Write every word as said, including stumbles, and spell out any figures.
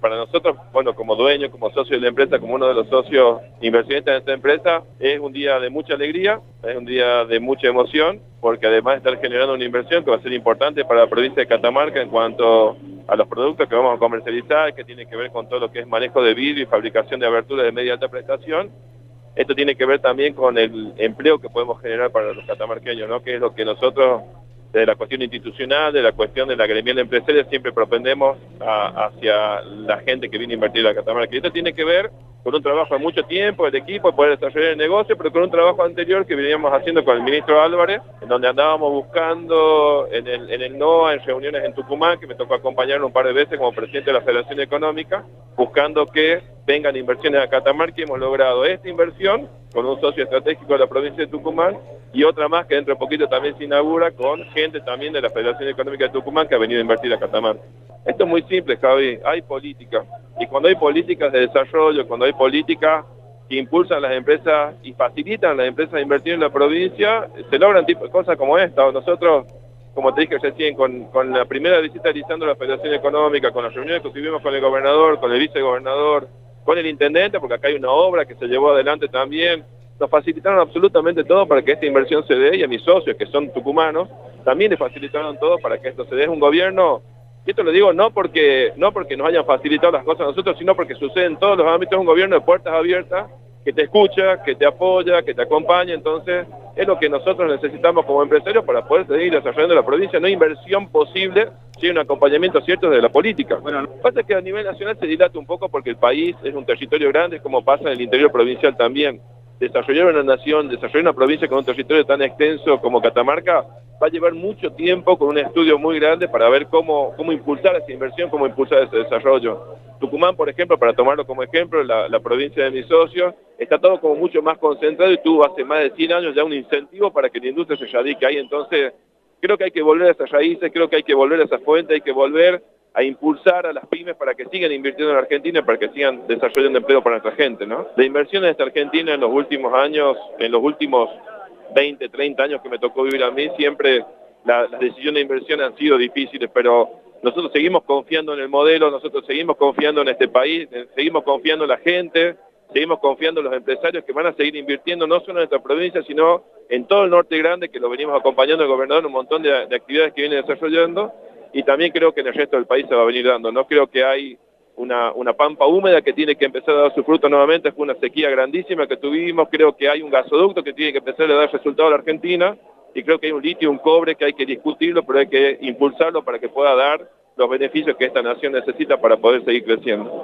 para nosotros, bueno, como dueño, como socio de la empresa, como uno de los socios inversionistas de esta empresa, es un día de mucha alegría, es un día de mucha emoción, porque además de estar generando una inversión que va a ser importante para la provincia de Catamarca en cuanto a los productos que vamos a comercializar, que tiene que ver con todo lo que es manejo de vidrio y fabricación de aberturas de media y alta prestación. Esto tiene que ver también con el empleo que podemos generar para los catamarqueños, ¿no? Que es lo que nosotros, de la cuestión institucional, de la cuestión de la gremial empresaria, siempre propendemos a, hacia la gente que viene a invertir a Catamarca. Y esto tiene que ver con un trabajo de mucho tiempo del equipo, de poder desarrollar el negocio, pero con un trabajo anterior que veníamos haciendo con el ministro Álvarez, en donde andábamos buscando en el, en el NOA, en reuniones en Tucumán, que me tocó acompañar un par de veces como presidente de la Federación Económica, buscando que vengan inversiones a Catamarca, y hemos logrado esta inversión con un socio estratégico de la provincia de Tucumán y otra más que dentro de poquito también se inaugura con gente también de la Federación Económica de Tucumán que ha venido a invertir a Catamarca. Esto es muy simple, Javi, hay política, y cuando hay políticas de desarrollo, cuando hay políticas que impulsan las empresas y facilitan a las empresas a invertir en la provincia, se logran tipo, cosas como esta. Nosotros, como te dije recién, con, con la primera visita realizando la Federación Económica, con las reuniones que tuvimos con el gobernador, con el vicegobernador, con el intendente, porque acá hay una obra que se llevó adelante también, nos facilitaron absolutamente todo para que esta inversión se dé, y a mis socios, que son tucumanos, también les facilitaron todo para que esto se dé. Es un gobierno, y esto lo digo no porque, no porque nos hayan facilitado las cosas a nosotros, sino porque sucede en todos los ámbitos. Es un gobierno de puertas abiertas, que te escucha, que te apoya, que te acompaña. Entonces es lo que nosotros necesitamos como empresarios para poder seguir desarrollando la provincia. No hay inversión posible sin un acompañamiento cierto de la política. Bueno, lo que pasa es que a nivel nacional se dilata un poco porque el país es un territorio grande, como pasa en el interior provincial también. Desarrollar una nación, desarrollar una provincia con un territorio tan extenso como Catamarca va a llevar mucho tiempo, con un estudio muy grande para ver cómo, cómo impulsar esa inversión, cómo impulsar ese desarrollo. Tucumán, por ejemplo, para tomarlo como ejemplo, la, la provincia de mis socios, está todo como mucho más concentrado y tuvo hace más de cien años ya un incentivo para que la industria se radique ahí. Entonces, creo que hay que volver a esas raíces, creo que hay que volver a esa fuente, hay que volver a impulsar a las pymes para que sigan invirtiendo en Argentina, para que sigan desarrollando empleo para nuestra gente, ¿no? La inversión en esta Argentina en los últimos años, en los últimos veinte, treinta años que me tocó vivir a mí, siempre la, las decisiones de inversión han sido difíciles, pero nosotros seguimos confiando en el modelo, nosotros seguimos confiando en este país, seguimos confiando en la gente, seguimos confiando en los empresarios que van a seguir invirtiendo no solo en esta provincia, sino en todo el norte grande, que lo venimos acompañando el gobernador en un montón de, de actividades que viene desarrollando, y también creo que en el resto del país se va a venir dando. No creo que hay una, una pampa húmeda que tiene que empezar a dar su fruto nuevamente, fue una sequía grandísima que tuvimos, creo que hay un gasoducto que tiene que empezar a dar resultado a la Argentina, y creo que hay un litio, un cobre que hay que discutirlo, pero hay que impulsarlo para que pueda dar los beneficios que esta nación necesita para poder seguir creciendo.